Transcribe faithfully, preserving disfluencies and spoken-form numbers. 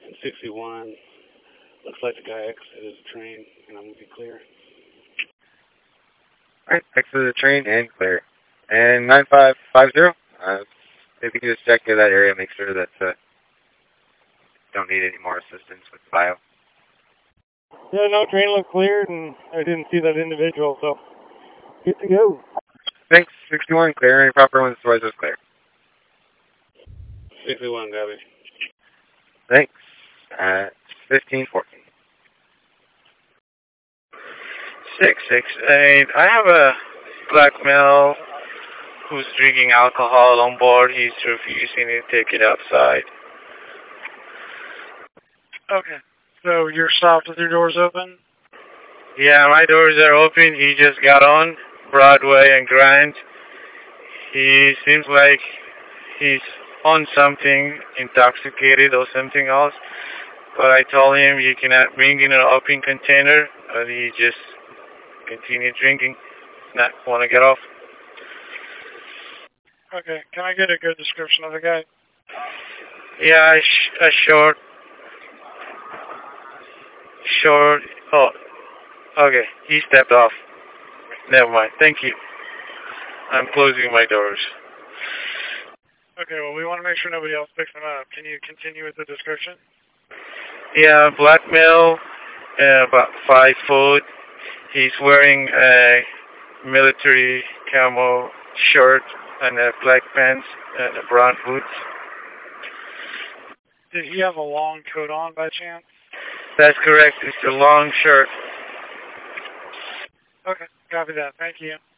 sixty-one. Looks like the guy exited the train, and I'm going to be clear. Alright, exit the train and clear. And nine five five zero, uh, if you can just check that area, make sure that uh, don't need any more assistance with bio. Yeah, no, train looked cleared, and I didn't see that individual, so good to go. Thanks, sixty-one, clear. Any proper ones, otherwise it's clear. sixty-one, copy. Thanks. At fifteen fourteen. six six eight. I have a black male who's drinking alcohol on board. He's refusing to take it outside. Okay. So you're stopped with your doors open? Yeah, my doors are open. He just got on Broadway and Grant. He seems like he's on something, intoxicated or something else. But I told him you cannot bring in an open container, but he just continued drinking. Not want to get off. Okay. Can I get a good description of the guy? Yeah, a, sh a short, short. Oh, okay. He stepped off. Never mind. Thank you. I'm closing my doors. Okay. Well, we want to make sure nobody else picks him up. Can you continue with the description? Yeah, black male, uh, about five foot. He's wearing a military camo shirt and a black pants and a brown boots. Did he have a long coat on by chance? That's correct. It's a long shirt. Okay, copy that. Thank you.